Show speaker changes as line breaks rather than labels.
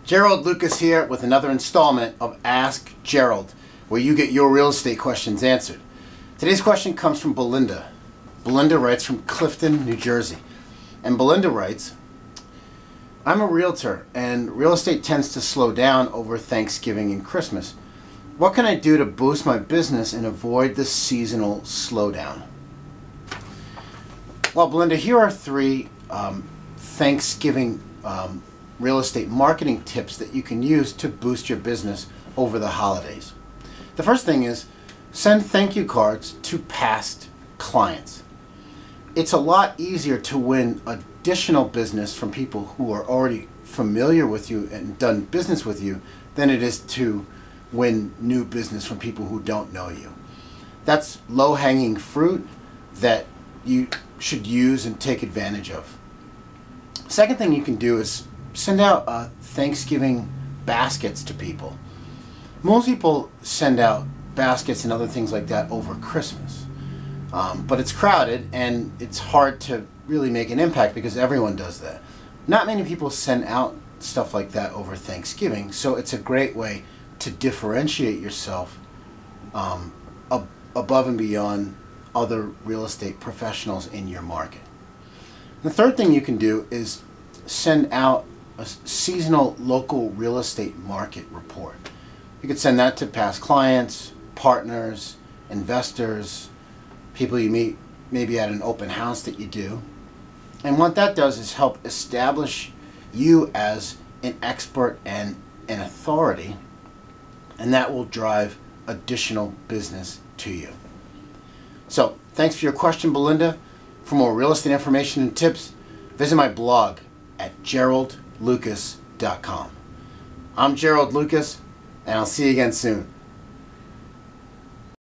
Gerald Lucas here with another installment of Ask Gerald, where you get your real estate questions answered. Today's question comes from Belinda. Belinda writes from Clifton, New Jersey. And Belinda writes, I'm a realtor and real estate tends to slow down over Thanksgiving and Christmas. What can I do to boost my business and avoid the seasonal slowdown? Well, Belinda, here are three Thanksgiving real estate marketing tips that you can use to boost your business over the holidays. The first thing is send thank you cards to past clients. It's a lot easier to win additional business from people who are already familiar with you and done business with you than it is to win new business from people who don't know you. That's low-hanging fruit that you should use and take advantage of. Second thing you can do is send out Thanksgiving baskets to people. Most people send out baskets and other things like that over Christmas. But it's crowded and it's hard to really make an impact because everyone does that. Not many people send out stuff like that over Thanksgiving, so it's a great way to differentiate yourself above and beyond other real estate professionals in your market. The third thing you can do is send out a seasonal local real estate market report. You could send that to past clients, partners, investors, people you meet maybe at an open house that you do. And what that does is help establish you as an expert and an authority, and that will drive additional business to you. So, thanks for your question, Belinda. For more real estate information and tips, visit my blog at geraldlucas.com. I'm Gerald Lucas, and I'll see you again soon.